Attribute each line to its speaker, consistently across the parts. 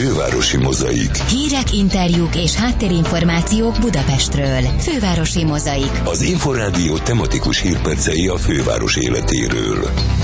Speaker 1: Fővárosi Mozaik.
Speaker 2: Hírek, interjúk és háttérinformációk Budapestről. Fővárosi Mozaik.
Speaker 1: Az Inforádió tematikus hírpercei a főváros életéről.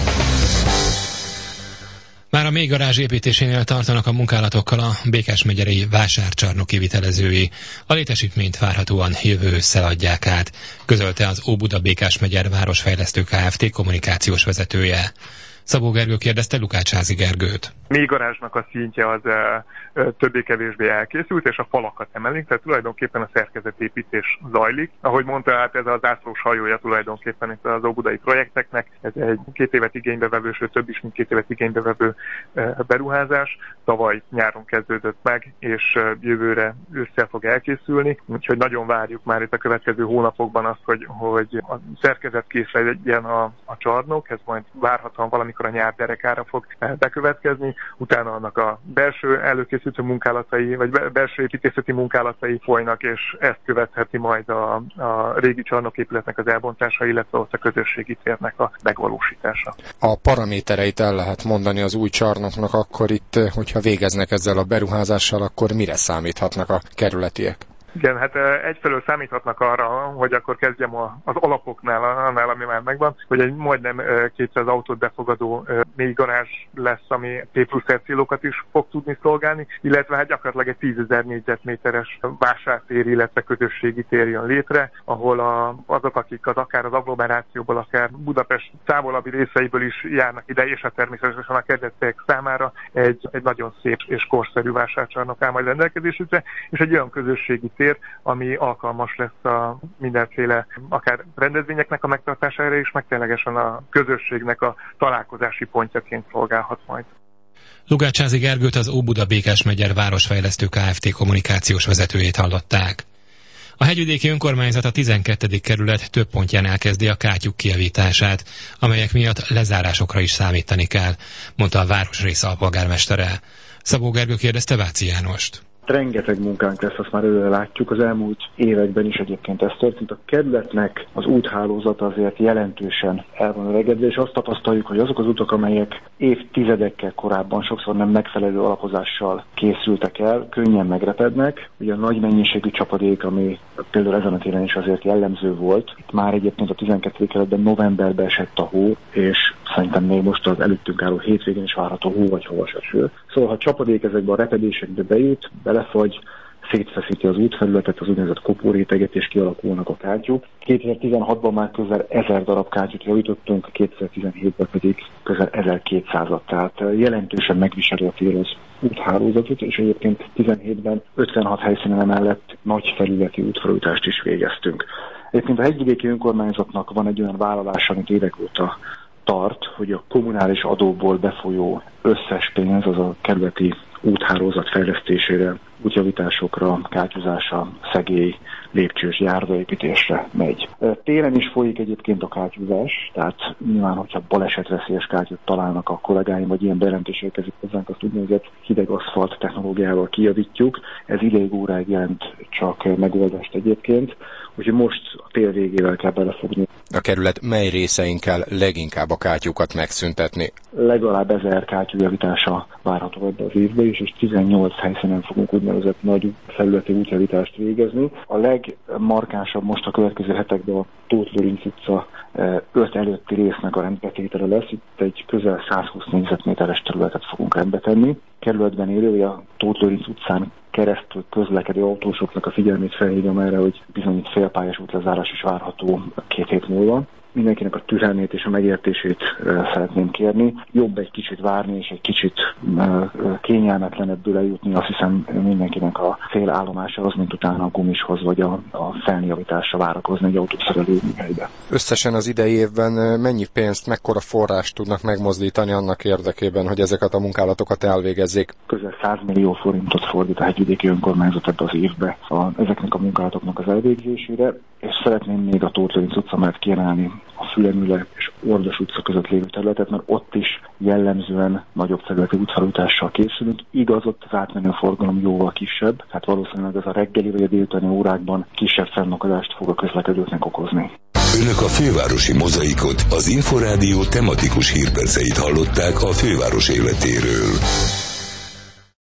Speaker 3: Már a mélygarázs építésénél tartanak a munkálatokkal a Békásmegyeri vásárcsarnok kivitelezői. A létesítményt várhatóan jövő ősszel adják át, közölte az Óbuda Békásmegyer Városfejlesztő Kft. Kommunikációs vezetője. Szabó Gergő kérdezte Lukácsázi Gergőt.
Speaker 4: Mélygarázsnak a szintje az többé-kevésbé elkészült, és a falakat emelik, tehát tulajdonképpen a szerkezetépítés zajlik. Ahogy mondta, hát ez az zászlós hajója tulajdonképpen itt az óbudai projekteknek, ez egy 2 évet igénybe vevő, sőt több is, mint 2 évet igénybe vevő beruházás. Tavaly nyáron kezdődött meg, és jövőre ősszel fog elkészülni, úgyhogy nagyon várjuk már itt a következő hónapokban azt, hogy a szerkezet kész legyen a csarnok, ez majd várhatóan valamikor a nyár derekára fog bekövetkezni, utána annak a belső előkészítő munkálatai, vagy belső építészeti munkálatai folynak, és ezt követheti majd a régi csarnoképületnek az elbontása, illetve ott a közösségi térnek a megvalósítása.
Speaker 5: A paramétereit el lehet mondani az új csarnoknak, akkor itt, hogyha végeznek ezzel a beruházással, akkor mire számíthatnak a kerületiek?
Speaker 4: Igen, hát egyfelől számíthatnak arra, hogy akkor kezdjem az alapoknál, annál, ami már megvan, hogy egy majdnem 200 autót befogadó mélygarázs lesz, ami T+R célokat is fog tudni szolgálni, illetve hát gyakorlatilag egy 10 000 négyzetméteres vásártér, illetve közösségi tér jön létre, ahol azok, akik akár az agglomerációból, akár Budapest távolabbi részeiből is járnak ide, és természetesen a kedvesek számára egy nagyon szép és korszerű vásárcsarnok áll majd rendelkezésükre, és egy olyan közösségi tér, ami alkalmas lesz a mindenféle akár rendezvényeknek a megtartására is, meg ténylegesen a közösségnek a találkozási pontjaként szolgálhat majd.
Speaker 3: Lukácsázi Gergőt, az Óbuda Békásmegyer Városfejlesztő Kft. Kommunikációs vezetőjét hallották. A hegyvidéki önkormányzat a 12. kerület több pontján elkezdi a kátyúk kijavítását, amelyek miatt lezárásokra is számítani kell, mondta a városrész alpolgármestere. Szabó Gergő kérdezte Váci Jánost.
Speaker 6: Rengeteg munkánk lesz, azt már előre látjuk, az elmúlt években is egyébként ez történt. A kerületnek az úthálózata azért jelentősen el van öregedve, és azt tapasztaljuk, hogy azok az utak, amelyek évtizedekkel korábban sokszor nem megfelelő alapozással készültek el, könnyen megrepednek. Ugye a nagy mennyiségű csapadék, ami például ezen a téren is azért jellemző volt, itt már egyébként a 12. kerületben novemberben esett a hó, és szerintem még most az előttünk álló hétvégén is várható hó vagy havas eső. Szóval ha a csapadék ezekbe a repedésekbe bejut, belefagy, szétfeszíti az útfelületet, az úgynevezett kopóréteget, és kialakulnak a kátyúk. 2016-ban már közel 1000 darab kátyút javítottunk, 2017-ben pedig közel 1200-at, tehát jelentősen megviseli a tér az úthálózatot, és egyébként 17-ben 56 helyszínen mellett nagy felületi útfelújítást is végeztünk. Egyébként a hegyvidéki önkormányzatnak van egy olyan vállalása, amit évek óta tart, hogy a kommunális adóból befolyó összes pénz az a kerületi úthálózat fejlesztésére, útjavításokra, kátyúzásra, szegély, lépcsős járdaépítésre megy. Télen is folyik egyébként a kátyúzás, tehát nyilván, hogyha balesetveszélyes kátyút találnak a kollégáim, vagy ilyen bejelentés érkezik hozzánk, azt úgynevezett hideg aszfalt technológiával kijavítjuk. Ez ideig óráig jelent csak megoldást egyébként, úgyhogy most a tél végével kell belefogni.
Speaker 5: A kerület mely részein kell leginkább a kátyúkat megszüntetni?
Speaker 6: Legalább 1000 kátyújavítása várható ebbe az évben is, és 18 helyszínen fogunk úgynevezett nagy felületi útjavítást végezni. A legmarkánsabb most a következő hetekben a Tóth Lőrinc utca 5 előtti résznek a rendbetétele lesz. Itt egy közel 120 négyzetméteres területet fogunk rendbe tenni. Kerületben élő, a Tóth Lőrinc utcán keresztül közlekedő autósoknak a figyelmét felhívjam erre, hogy bizony itt félpályás útlezárás is várható 2 hét múlva. Mindenkinek a türelmét és a megértését szeretném kérni. Jobb egy kicsit várni, és egy kicsit kényelmetlenebből eljutni, azt hiszem mindenkinek a félállomása az, mint utána a gumishoz, vagy a felnijavításra várakozni egy autószerelő műhelybe.
Speaker 5: Összesen az idei évben mennyi pénzt, mekkora forrást tudnak megmozdítani annak érdekében, hogy ezeket a munkálatokat elvégezzék?
Speaker 6: Közel 100 millió forintot fordít a hegyvidéki önkormányzat ebbe az évbe ezeknek a munkálatoknak az elvégzésére, és szeretném még a Tóth Lőrinc utca mellett kiemelni a Fülemüle és Ordas utca között lévő területet, mert ott is jellemzően nagyobb területi útfelújítással készülünk. Igaz, ott az átmenő forgalom jóval kisebb, tehát valószínűleg ez a reggeli vagy a délutáni órákban kisebb fennakadást fog a közlekedőknek okozni.
Speaker 1: Önök a Fővárosi Mozaikot, az Inforádió tematikus hírperceit hallották a főváros életéről.